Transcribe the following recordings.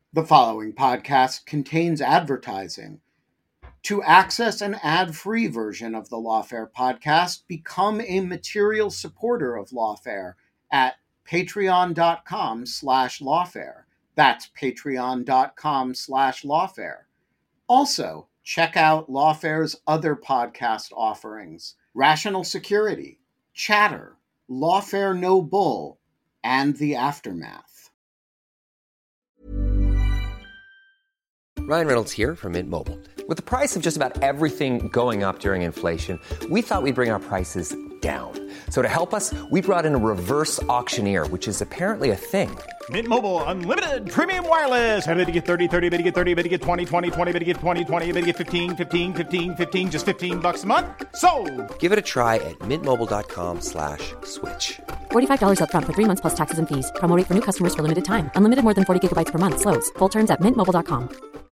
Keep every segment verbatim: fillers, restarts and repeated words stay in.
The following podcast contains advertising. To access an ad-free version of the Lawfare podcast, become a material supporter of Lawfare at patreon.com slash lawfare. That's patreon.com slash lawfare. Also, check out Lawfare's other podcast offerings: Rational Security, Chatter, Lawfare No Bull, and The Aftermath. Ryan Reynolds here from Mint Mobile. With the price of just about everything going up during inflation, we thought we'd bring our prices down. So to help us, we brought in a reverse auctioneer, which is apparently a thing. Mint Mobile Unlimited Premium Wireless. How to get thirty, thirty, how to get thirty, how to get twenty, twenty, twenty, how to get twenty, twenty, how to get fifteen, fifteen, fifteen, fifteen, just fifteen bucks a month? Sold! Give it a try at mintmobile.com slash switch. forty-five dollars up front for three months plus taxes and fees. Promo rate for new customers for limited time. Unlimited more than forty gigabytes per month. Slows full terms at mint mobile dot com.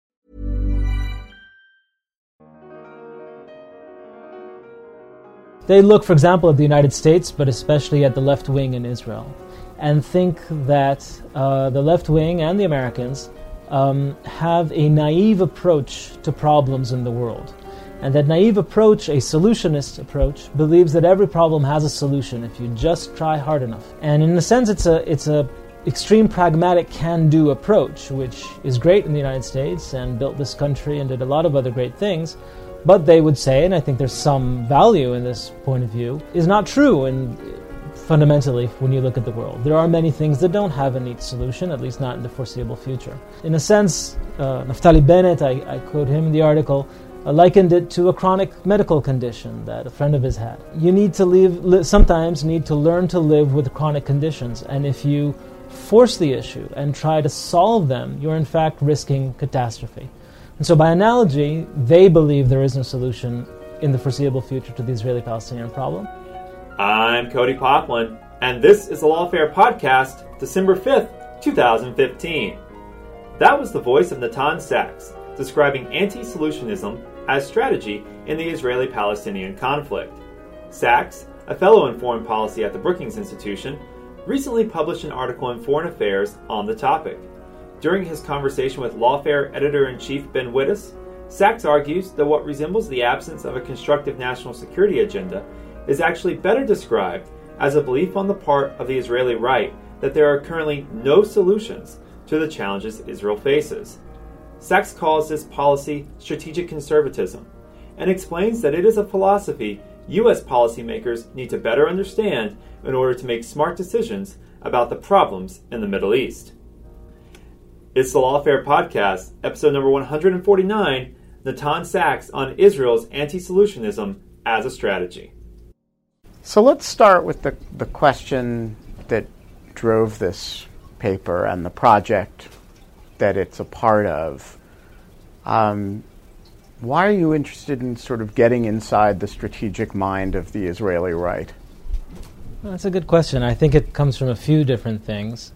They look, for example, at the United States, but especially at the left wing in Israel, and think that uh, the left wing and the Americans um, have a naive approach to problems in the world. And that naive approach, a solutionist approach, believes that every problem has a solution if you just try hard enough. And in a sense, it's a it's a extreme pragmatic can-do approach, which is great in the United States and built this country and did a lot of other great things. But they would say, and I think there's some value in this point of view, is not true and fundamentally when you look at the world. There are many things that don't have a neat solution, at least not in the foreseeable future. In a sense, uh, Naftali Bennett, I, I quote him in the article, uh, likened it to a chronic medical condition that a friend of his had. You need to live, li- sometimes need to learn to live with chronic conditions, and if you force the issue and try to solve them, you're in fact risking catastrophe. And so by analogy, they believe there is no solution in the foreseeable future to the Israeli-Palestinian problem. I'm Cody Poplin, and this is the Lawfare Podcast, December fifth, twenty fifteen. That was the voice of Natan Sachs, describing anti-solutionism as strategy in the Israeli-Palestinian conflict. Sachs, a fellow in foreign policy at the Brookings Institution, recently published an article in Foreign Affairs on the topic. During his conversation with Lawfare editor-in-chief Ben Wittes, Sachs argues that what resembles the absence of a constructive national security agenda is actually better described as a belief on the part of the Israeli right that there are currently no solutions to the challenges Israel faces. Sachs calls this policy strategic conservatism and explains that it is a philosophy U S policymakers need to better understand in order to make smart decisions about the problems in the Middle East. It's the Lawfare Podcast, episode number one hundred forty-nine, Natan Sachs on Israel's anti-solutionism as a strategy. So let's start with the, the question that drove this paper and the project that it's a part of. Um, why are you interested in sort of getting inside the strategic mind of the Israeli right? Well, that's a good question. I think it comes from a few different things.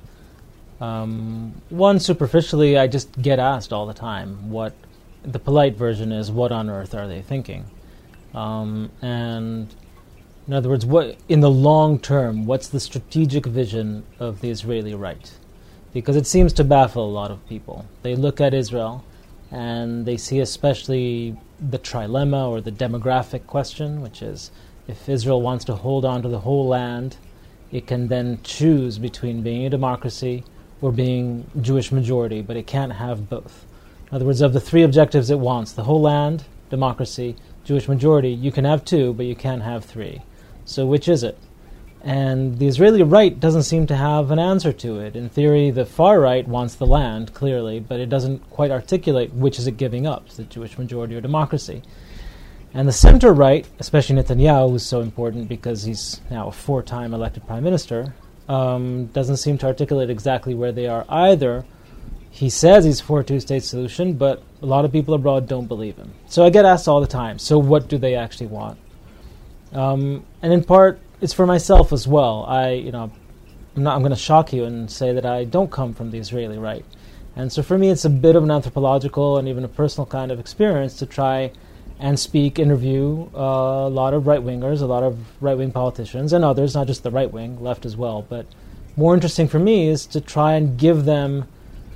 Um, one, superficially, I just get asked all the time what the polite version is, what on earth are they thinking? Um, and in other words, what in the long term, what's the strategic vision of the Israeli right? Because it seems to baffle a lot of people. They look at Israel and they see especially the trilemma or the demographic question, which is if Israel wants to hold on to the whole land, it can then choose between being a democracy or being Jewish majority, but it can't have both. In other words, of the three objectives it wants, the whole land, democracy, Jewish majority, you can have two, but you can't have three. So which is it? And the Israeli right doesn't seem to have an answer to it. In theory, the far right wants the land, clearly, but it doesn't quite articulate which is it giving up, the Jewish majority or democracy. And the center right, especially Netanyahu, who's so important because he's now a four-time elected prime minister, Um, doesn't seem to articulate exactly where they are either. He says he's for a two-state solution, but a lot of people abroad don't believe him. So I get asked all the time, so what do they actually want? Um, and in part, it's for myself as well. I, you know, I'm not. I'm going to shock you and say that I don't come from the Israeli right. And so for me, it's a bit of an anthropological and even a personal kind of experience to try and speak, interview uh, a lot of right-wingers, a lot of right-wing politicians, and others, not just the right wing, left as well. But more interesting for me is to try and give them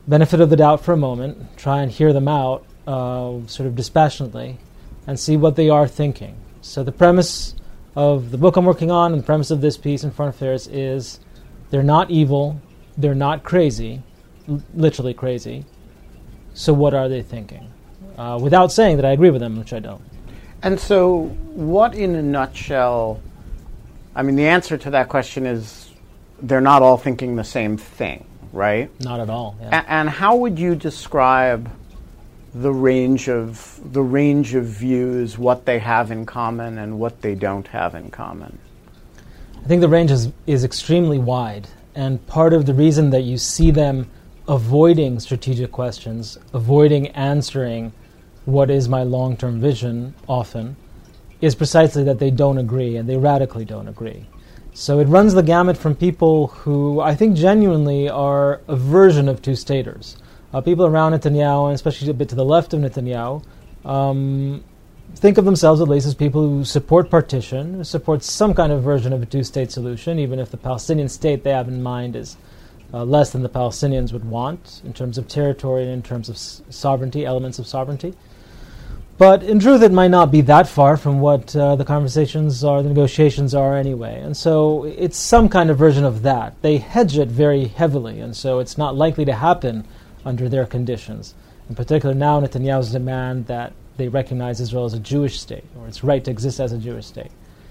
benefit of the doubt for a moment, try and hear them out uh, sort of dispassionately, and see what they are thinking. So the premise of the book I'm working on and the premise of this piece in Foreign Affairs is they're not evil, they're not crazy, l- literally crazy. So what are they thinking? Uh, without saying that I agree with them, which I don't. And so what, in a nutshell, I mean, the answer to that question is they're not all thinking the same thing, right? Not at all. Yeah. A- and how would you describe the range of the range of views, what they have in common and what they don't have in common? I think the range is, is extremely wide, and part of the reason that you see them avoiding strategic questions, avoiding answering what is my long-term vision often, is precisely that they don't agree, and they radically don't agree. So it runs the gamut from people who I think genuinely are a version of two-staters. Uh, people around Netanyahu, and especially a bit to the left of Netanyahu, um, think of themselves at least as people who support partition, who support some kind of version of a two-state solution, even if the Palestinian state they have in mind is uh, less than the Palestinians would want in terms of territory and in terms of s- sovereignty, elements of sovereignty. But in truth, it might not be that far from what uh, the conversations are, the negotiations are anyway. And so it's some kind of version of that. They hedge it very heavily, and so it's not likely to happen under their conditions. In particular, now Netanyahu's demand that they recognize Israel as a Jewish state, or its right to exist as a Jewish state.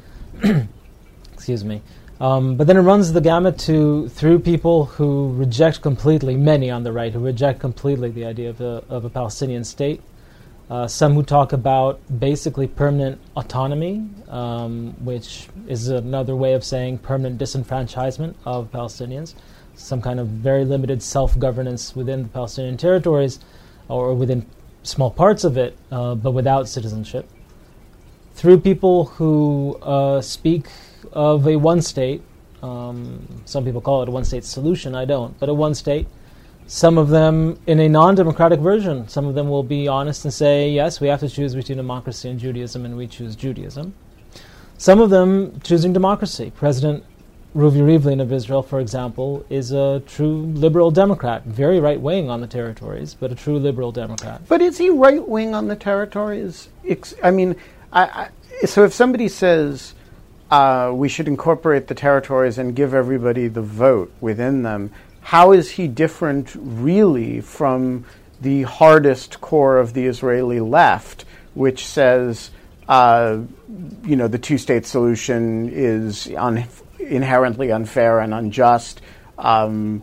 Excuse me. Um, but then it runs the gamut to through people who reject completely, many on the right, who reject completely the idea of a, of a Palestinian state. Uh, some who talk about basically permanent autonomy, um, which is another way of saying permanent disenfranchisement of Palestinians, some kind of very limited self-governance within the Palestinian territories, or within small parts of it, uh, but without citizenship. Through people who uh, speak of a one-state, um, some people call it a one-state solution, I don't, but a one-state. Some of them in a non-democratic version. Some of them will be honest and say, yes, we have to choose between democracy and Judaism, and we choose Judaism. Some of them choosing democracy. President Ruvi Rivlin of Israel, for example, is a true liberal Democrat, very right-wing on the territories, but a true liberal Democrat. But is he right-wing on the territories? I mean, I, I, so if somebody says uh, we should incorporate the territories and give everybody the vote within them, how is he different really from the hardest core of the Israeli left, which says, uh, you know, the two-state solution is un- inherently unfair and unjust. Um,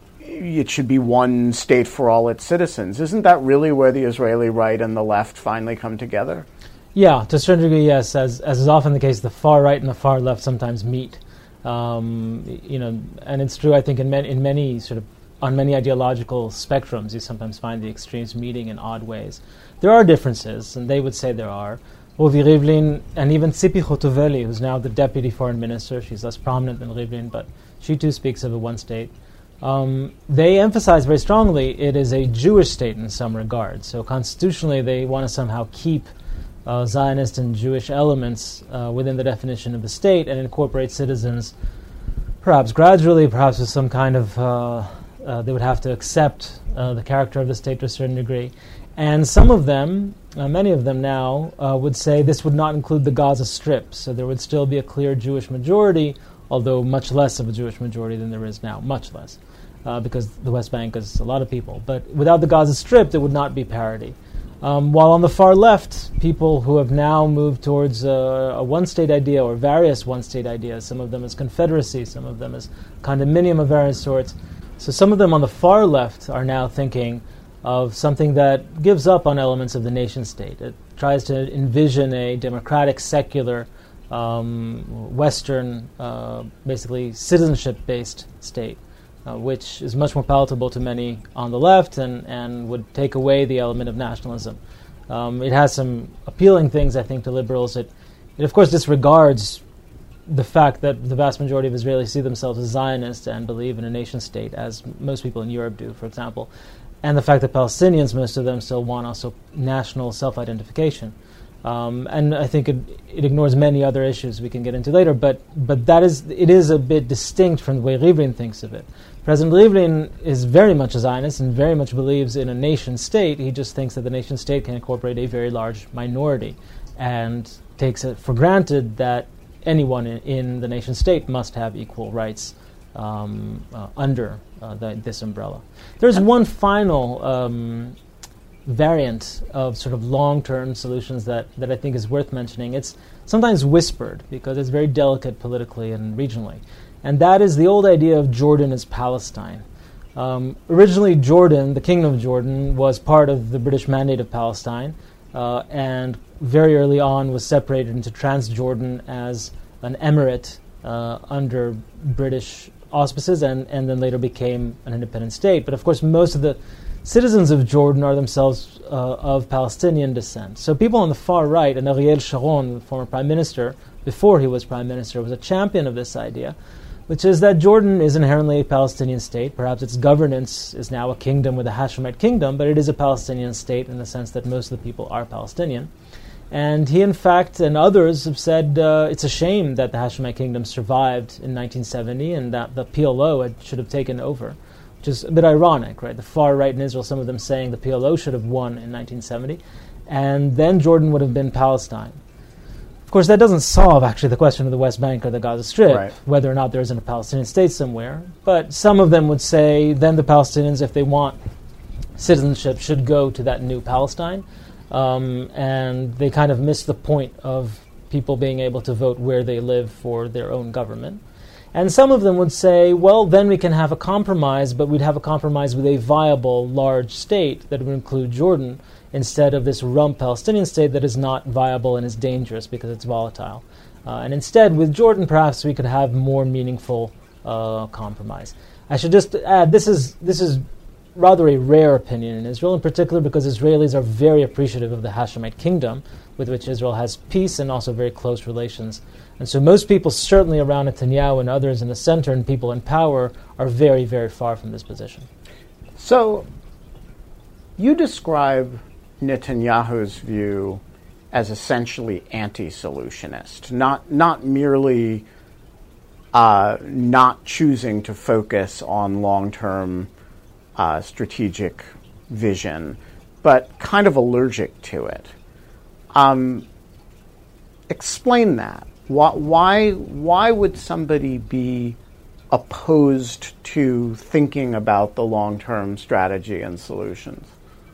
it should be one state for all its citizens. Isn't that really where the Israeli right and the left finally come together? Yeah, to a certain degree, yes. As, as is often the case, the far right and the far left sometimes meet. Um, you know, and it's true, I think, in many, in many sort of, on many ideological spectrums, you sometimes find the extremes meeting in odd ways. There are differences, and they would say there are. Ruvi Rivlin, and even Tzipi Chotoveli, who's now the deputy foreign minister, she's less prominent than Rivlin, but she too speaks of a one state. Um, they emphasize very strongly it is a Jewish state in some regard. So constitutionally, they want to somehow keep Uh, Zionist and Jewish elements uh, within the definition of the state and incorporate citizens, perhaps gradually, perhaps with some kind of, uh, uh, they would have to accept uh, the character of the state to a certain degree. And some of them, uh, many of them now, uh, would say this would not include the Gaza Strip, so there would still be a clear Jewish majority, although much less of a Jewish majority than there is now, much less, uh, because the West Bank is a lot of people. But without the Gaza Strip, there would not be parity. Um, while on the far left, people who have now moved towards uh, a one-state idea or various one-state ideas, some of them as confederacy, some of them as condominium of various sorts. So some of them on the far left are now thinking of something that gives up on elements of the nation-state. It tries to envision a democratic, secular, um, Western, uh, basically citizenship-based state. Uh, which is much more palatable to many on the left and, and would take away the element of nationalism. Um, it has some appealing things, I think, to liberals. It, it, of course, disregards the fact that the vast majority of Israelis see themselves as Zionists and believe in a nation-state, as most people in Europe do, for example, and the fact that Palestinians, most of them, still want also national self-identification. Um, and I think it, it ignores many other issues we can get into later, but but that is it is a bit distinct from the way Rivlin thinks of it. President Rivlin is very much a Zionist and very much believes in a nation-state. He just thinks that the nation-state can incorporate a very large minority and takes it for granted that anyone in, in the nation-state must have equal rights um, uh, under uh, the, this umbrella. There's one final um, variant of sort of long-term solutions that, that I think is worth mentioning. It's sometimes whispered because it's very delicate politically and regionally. And that is the old idea of Jordan as Palestine. Um, originally, Jordan, the Kingdom of Jordan, was part of the British Mandate of Palestine, uh, and very early on was separated into Transjordan as an emirate uh, under British auspices, and, and then later became an independent state. But of course, most of the citizens of Jordan are themselves uh, of Palestinian descent. So people on the far right, and Ariel Sharon, the former prime minister, before he was prime minister, was a champion of this idea, which is that Jordan is inherently a Palestinian state. Perhaps its governance is now a kingdom with a Hashemite kingdom, but it is a Palestinian state in the sense that most of the people are Palestinian. And he, in fact, and others have said uh, it's a shame that the Hashemite kingdom survived in nineteen seventy and that the P L O had, should have taken over, which is a bit ironic, right? The far right in Israel, some of them saying the P L O should have won in nineteen seventy, and then Jordan would have been Palestine. Of course, that doesn't solve, actually, the question of the West Bank or the Gaza Strip, right, whether or not there isn't a Palestinian state somewhere. But some of them would say then the Palestinians, if they want citizenship, should go to that new Palestine. Um, and they kind of miss the point of people being able to vote where they live for their own government. And some of them would say, well, then we can have a compromise, but we'd have a compromise with a viable large state that would include Jordan, instead of this rump Palestinian state that is not viable and is dangerous because it's volatile. Uh, and instead, with Jordan, perhaps we could have more meaningful uh, compromise. I should just add, this is this is rather a rare opinion in Israel, in particular because Israelis are very appreciative of the Hashemite kingdom, with which Israel has peace and also very close relations. And so most people, certainly around Netanyahu and others in the center and people in power, are very, very far from this position. So you describe Netanyahu's view as essentially anti-solutionist, not not merely uh, not choosing to focus on long-term uh, strategic vision, but kind of allergic to it. Um, explain that. Why, why why would somebody be opposed to thinking about the long-term strategy and solutions?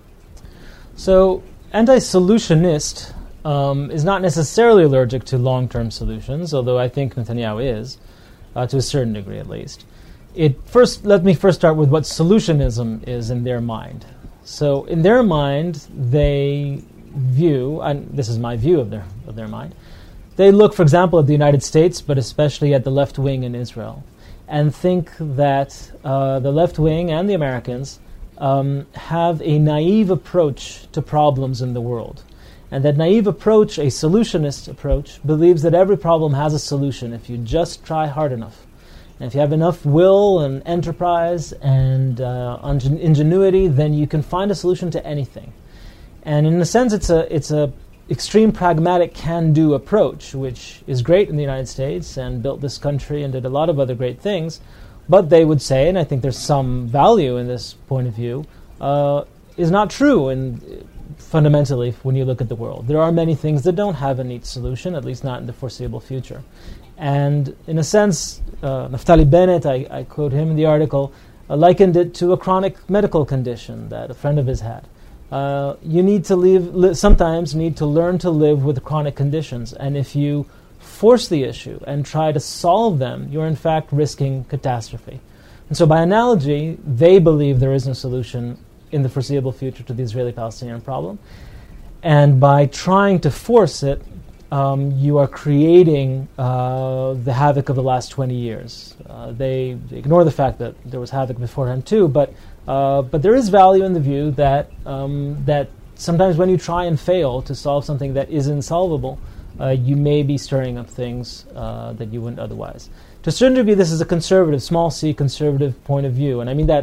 So, anti-solutionist um, is not necessarily allergic to long-term solutions, although I think Netanyahu is, uh, to a certain degree at least. It first, let me first start with what solutionism is in their mind. So, in their mind, they view, and this is my view of their of their mind, they look, for example, at the United States, but especially at the left wing in Israel, and think that uh, the left wing and the Americans Um, have a naive approach to problems in the world. And that naive approach, a solutionist approach, believes that every problem has a solution if you just try hard enough. And if you have enough will and enterprise and uh, ingenuity, then you can find a solution to anything. And in a sense, it's a it's a extreme pragmatic can-do approach, which is great in the United States and built this country and did a lot of other great things. But they would say, and I think there's some value in this point of view, uh, is not true in, fundamentally when you look at the world. There are many things that don't have a neat solution, at least not in the foreseeable future. And in a sense, uh, Naftali Bennett, I, I quote him in the article, uh, likened it to a chronic medical condition that a friend of his had. Uh, you need to live, li- sometimes need to learn to live with chronic conditions, and if you force the issue and try to solve them, you're in fact risking catastrophe. And so by analogy, they believe there is no solution in the foreseeable future to the Israeli-Palestinian problem. And by trying to force it, um, you are creating uh, the havoc of the last twenty years. Uh, they, they ignore the fact that there was havoc beforehand too, but uh, but there is value in the view that um, that sometimes when you try and fail to solve something that is insolvable, Uh, you may be stirring up things uh, that you wouldn't otherwise. To a certain degree, this is a conservative, small c conservative point of view, and I mean that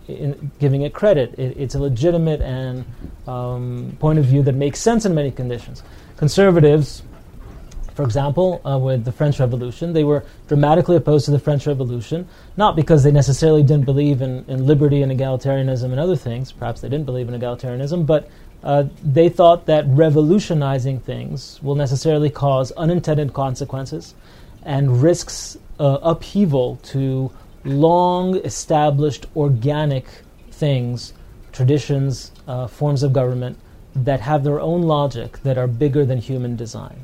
in giving it credit. It, it's a legitimate and um, point of view that makes sense in many conditions. Conservatives, for example, uh, with the French Revolution, they were dramatically opposed to the French Revolution, not because they necessarily didn't believe in, in liberty and egalitarianism and other things. Perhaps they didn't believe in egalitarianism, but uh, they thought that revolutionizing things will necessarily cause unintended consequences and risks uh, upheaval to long-established organic things, traditions, uh, forms of government that have their own logic that are bigger than human design.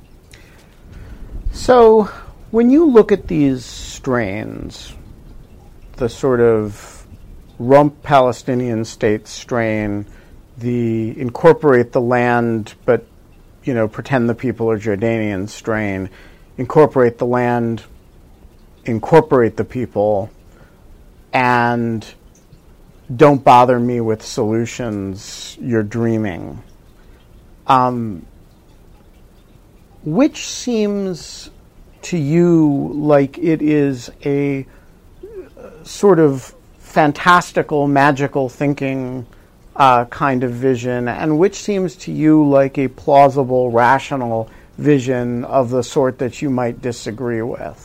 So when you look at these strains, the sort of rump Palestinian state strain, the incorporate the land but, you know, pretend the people are Jordanian strain, incorporate the land, incorporate the people, and don't bother me with solutions, you're dreaming. Um, which seems to you like it is a sort of fantastical, magical thinking uh, kind of vision, and which seems to you like a plausible, rational vision of the sort that you might disagree with?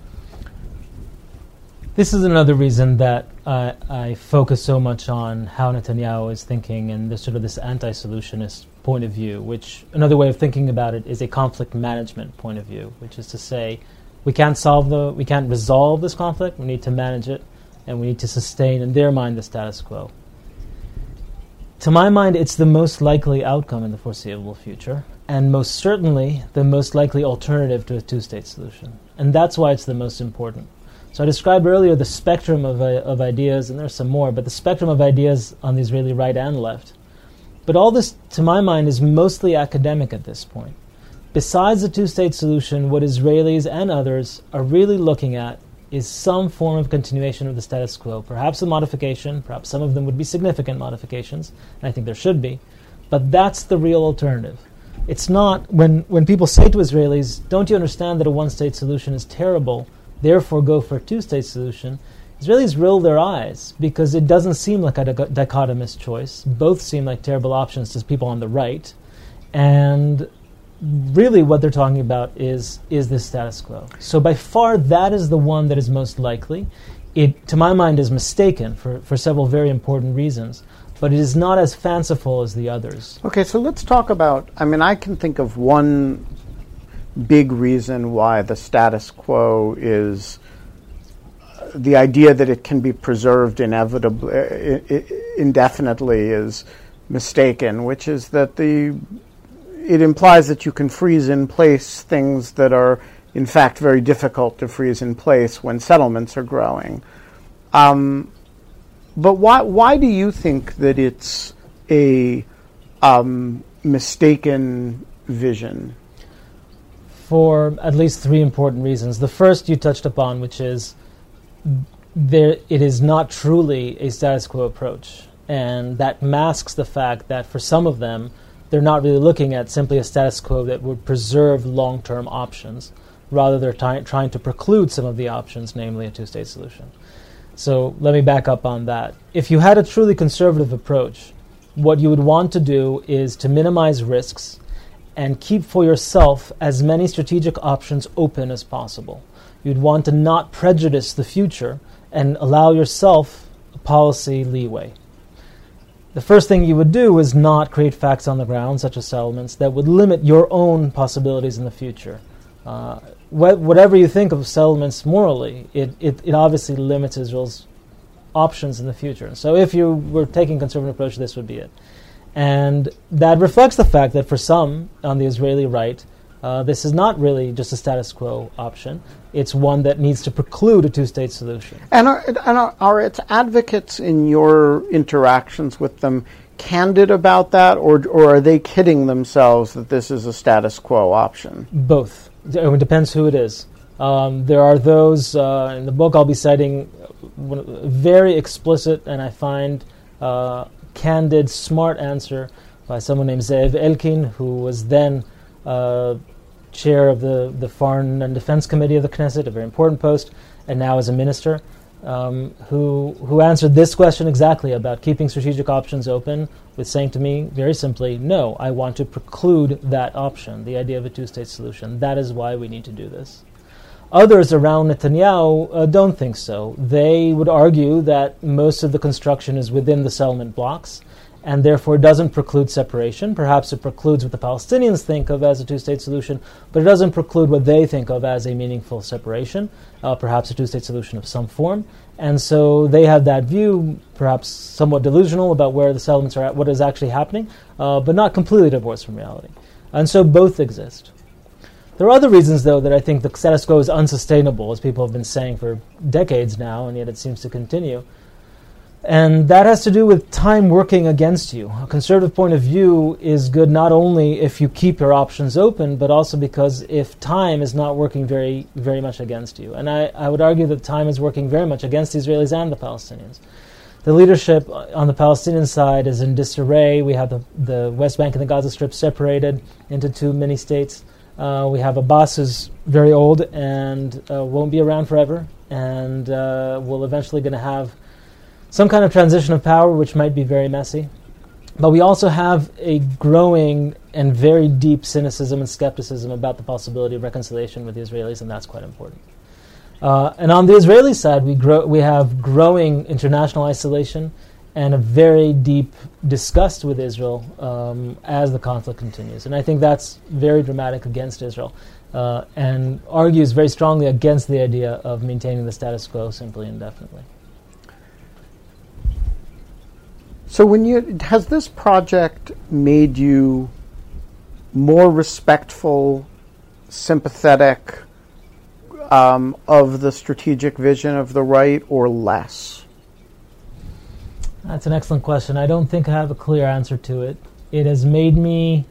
This is another reason that uh, I focus so much on how Netanyahu is thinking and this sort of this anti-solutionist point of view, which another way of thinking about it is a conflict management point of view, which is to say we can't solve the, we can't resolve this conflict, we need to manage it, and we need to sustain, in their mind, the status quo. To my mind, it's the most likely outcome in the foreseeable future, and most certainly the most likely alternative to a two-state solution. And that's why it's the most important. So I described earlier the spectrum of, uh, of ideas, and there's some more, but the spectrum of ideas on the Israeli right and left. But all this, to my mind, is mostly academic at this point. Besides the two-state solution, what Israelis and others are really looking at is some form of continuation of the status quo, perhaps a modification, perhaps some of them would be significant modifications, and I think there should be, but that's the real alternative. It's not, when, when people say to Israelis, don't you understand that a one-state solution is terrible, therefore go for a two-state solution, Israelis roll their eyes because it doesn't seem like a dichotomous choice. Both seem like terrible options to people on the right. And really what they're talking about is, is this status quo. So by far that is the one that is most likely. It, to my mind, is mistaken for, for several very important reasons. But it is not as fanciful as the others. Okay, so let's talk about, I mean, I can think of one big reason why the status quo is the idea that it can be preserved inevitably, uh, indefinitely is mistaken, which is that the it implies that you can freeze in place things that are in fact very difficult to freeze in place when settlements are growing. Um, but why why do you think that it's a um, mistaken vision? For at least three important reasons. The first you touched upon, which is there, it is not truly a status quo approach. And that masks the fact that for some of them, they're not really looking at simply a status quo that would preserve long-term options. Rather, they're ty- trying to preclude some of the options, namely a two-state solution. So let me back up on that. If you had a truly conservative approach, what you would want to do is to minimize risks and keep for yourself as many strategic options open as possible. You'd want to not prejudice the future and allow yourself a policy leeway. The first thing you would do is not create facts on the ground, such as settlements, that would limit your own possibilities in the future. Uh, wh- whatever you think of settlements morally, it, it, it obviously limits Israel's options in the future. So if you were taking a conservative approach, this would be it. And that reflects the fact that for some on the Israeli right, uh, this is not really just a status quo option. It's one that needs to preclude a two-state solution. And are, and are, are its advocates in your interactions with them candid about that, or or are they kidding themselves that this is a status quo option? Both. It depends who it is. Um, there are those, uh, in the book I'll be citing, uh, very explicit, and I find uh, candid, smart answer by someone named Ze'ev Elkin, who was then uh, chair of the, the Foreign and Defense Committee of the Knesset, a very important post, and now is a minister. um, who who answered this question exactly about keeping strategic options open with saying to me very simply, no, I want to preclude that option, the idea of a two-state solution. That is why we need to do this. Others around Netanyahu uh, don't think so. They would argue that most of the construction is within the settlement blocks and therefore doesn't preclude separation. Perhaps it precludes what the Palestinians think of as a two-state solution, but it doesn't preclude what they think of as a meaningful separation, uh, perhaps a two-state solution of some form. And so they have that view, perhaps somewhat delusional about where the settlements are at, what is actually happening, uh, but not completely divorced from reality. And so both exist. There are other reasons, though, that I think the status quo is unsustainable, as people have been saying for decades now, and yet it seems to continue. And that has to do with time working against you. A conservative point of view is good not only if you keep your options open, but also because if time is not working very, very much against you. And I, I would argue that time is working very much against the Israelis and the Palestinians. The leadership on the Palestinian side is in disarray. We have the, the West Bank and the Gaza Strip separated into two mini-states. Uh, we have Abbas, who's very old and uh, won't be around forever, and uh, we're eventually going to have some kind of transition of power, which might be very messy. But we also have a growing and very deep cynicism and skepticism about the possibility of reconciliation with the Israelis, and that's quite important. Uh, and on the Israeli side, we grow, we have growing international isolation and a very deep disgust with Israel um, as the conflict continues. And I think that's very dramatic against Israel uh, and argues very strongly against the idea of maintaining the status quo simply indefinitely. So when you has this project made you more respectful, sympathetic um, of the strategic vision of the right, or less? That's an excellent question. I don't think I have a clear answer to it. It has made me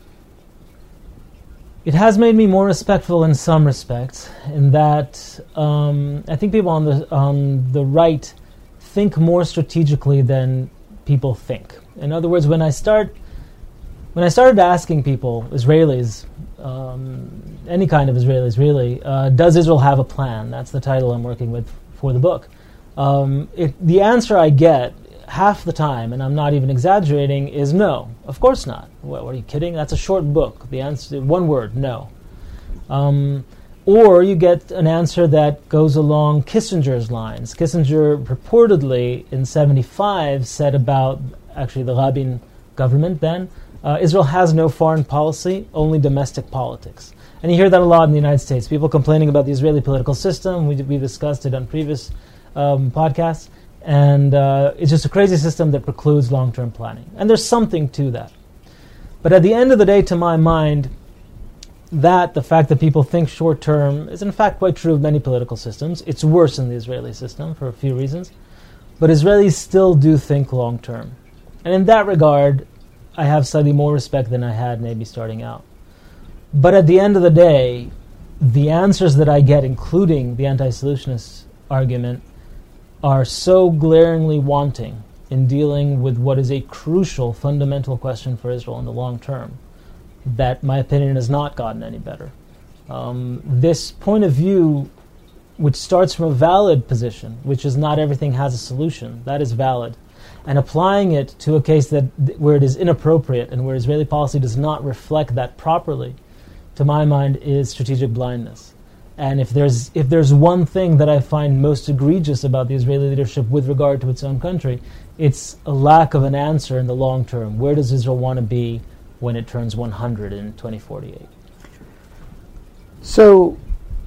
it has made me more respectful in some respects, in that um, I think people on the on the right think more strategically than people think. In other words, when I start when I started asking people, Israelis, um, any kind of Israelis really, uh, does Israel have a plan? That's the title I'm working with for the book. Um, it, the answer I get half the time, and I'm not even exaggerating, is no. Of course not. What, what are you kidding? That's a short book. The answer, one word, no. Um, or you get an answer that goes along Kissinger's lines. Kissinger purportedly in seventy-five said about, actually the Rabin government then, uh, Israel has no foreign policy, only domestic politics. And you hear that a lot in the United States. People complaining about the Israeli political system. We, we discussed it on previous um, podcasts. And uh, it's just a crazy system that precludes long-term planning. And there's something to that. But at the end of the day, to my mind, that, the fact that people think short-term, is in fact quite true of many political systems. It's worse in the Israeli system for a few reasons. But Israelis still do think long-term. And in that regard, I have slightly more respect than I had maybe starting out. But at the end of the day, the answers that I get, including the anti-solutionist argument, are so glaringly wanting in dealing with what is a crucial, fundamental question for Israel in the long term, that my opinion has not gotten any better. Um, this point of view, which starts from a valid position, which is not everything has a solution, that is valid, and applying it to a case that where it is inappropriate and where Israeli policy does not reflect that properly, to my mind, is strategic blindness. And if there's if there's one thing that I find most egregious about the Israeli leadership with regard to its own country, it's a lack of an answer in the long term. Where does Israel want to be when it turns one hundred in twenty forty-eight? So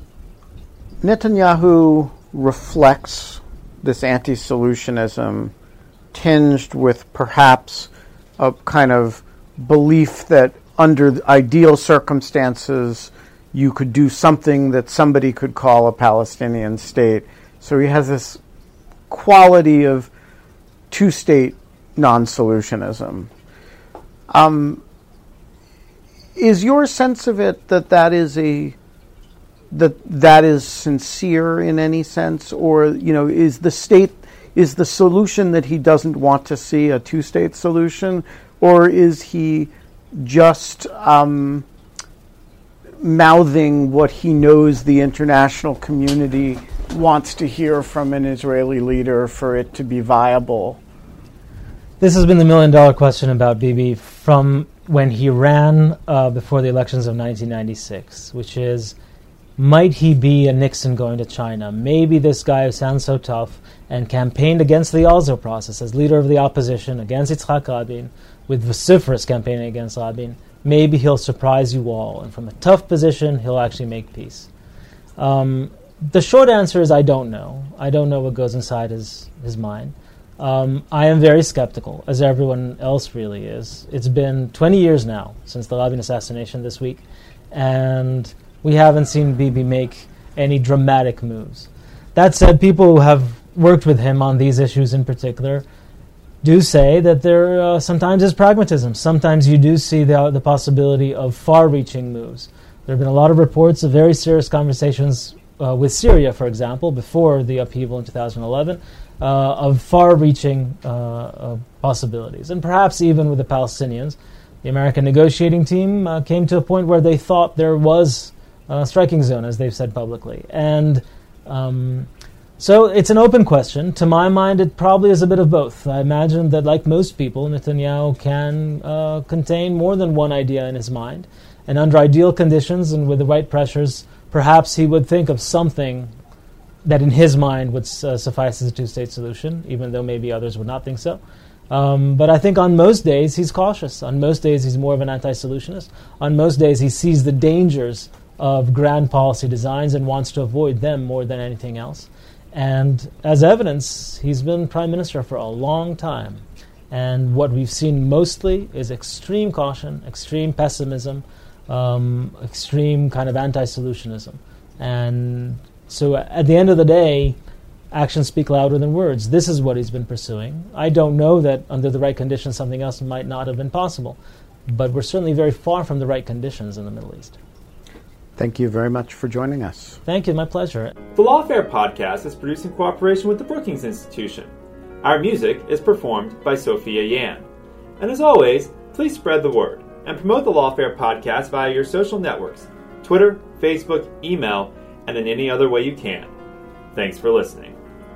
Netanyahu reflects this anti-solutionism tinged with perhaps a kind of belief that under ideal circumstances you could do something that somebody could call a Palestinian state. So he has this quality of two-state non-solutionism. Um, is your sense of it that that is a that that is sincere in any sense, or you know, is the state is the solution that he doesn't want to see a two-state solution, or is he just um, mouthing what he knows the international community wants to hear from an Israeli leader for it to be viable? This has been the million-dollar question about Bibi from when he ran uh, before the elections of nineteen ninety-six, which is, might he be a Nixon going to China? Maybe this guy who sounds so tough and campaigned against the Oslo process as leader of the opposition against Yitzhak Rabin, with vociferous campaigning against Rabin, maybe he'll surprise you all, and from a tough position, he'll actually make peace. Um, the short answer is I don't know. I don't know what goes inside his, his mind. Um, I am very skeptical, as everyone else really is. It's been twenty years now since the Rabin assassination this week, and we haven't seen Bibi make any dramatic moves. That said, people who have worked with him on these issues in particular do say that there uh, sometimes is pragmatism. Sometimes you do see the, the possibility of far-reaching moves. There have been a lot of reports of very serious conversations uh, with Syria, for example, before the upheaval in two thousand eleven, uh, of far-reaching uh, uh, possibilities. And perhaps even with the Palestinians. The American negotiating team uh, came to a point where they thought there was a striking zone, as they've said publicly. And um, so it's an open question. To my mind, it probably is a bit of both. I imagine that, like most people, Netanyahu can uh, contain more than one idea in his mind. And under ideal conditions and with the right pressures, perhaps he would think of something that in his mind would uh, suffice as a two-state solution, even though maybe others would not think so. Um, but I think on most days he's cautious. On most days he's more of an anti-solutionist. On most days he sees the dangers of grand policy designs and wants to avoid them more than anything else. And as evidence, he's been prime minister for a long time. And what we've seen mostly is extreme caution, extreme pessimism, um, extreme kind of anti-solutionism. And so at the end of the day, actions speak louder than words. This is what he's been pursuing. I don't know that under the right conditions something else might not have been possible. But we're certainly very far from the right conditions in the Middle East. Thank you very much for joining us. Thank you, my pleasure. The Lawfare podcast is produced in cooperation with the Brookings Institution. Our music is performed by Sophia Yan. And as always, please spread the word and promote the Lawfare podcast via your social networks, Twitter, Facebook, email, and in any other way you can. Thanks for listening.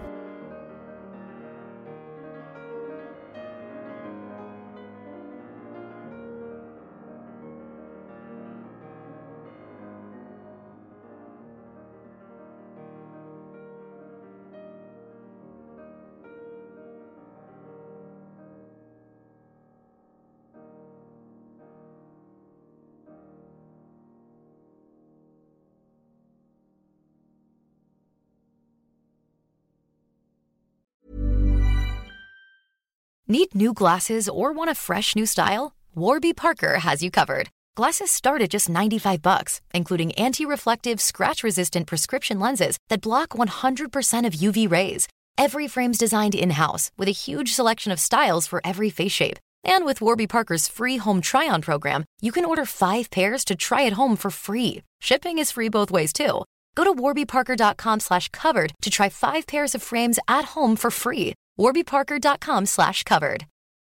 Need new glasses or want a fresh new style? Warby Parker has you covered. Glasses start at just ninety-five bucks, including anti-reflective, scratch-resistant prescription lenses that block one hundred percent of U V rays. Every frame's designed in-house with a huge selection of styles for every face shape. And with Warby Parker's free home try-on program, you can order five pairs to try at home for free. Shipping is free both ways, too. Go to warbyparker.com slash covered to try five pairs of frames at home for free. warbyparker.com slash covered.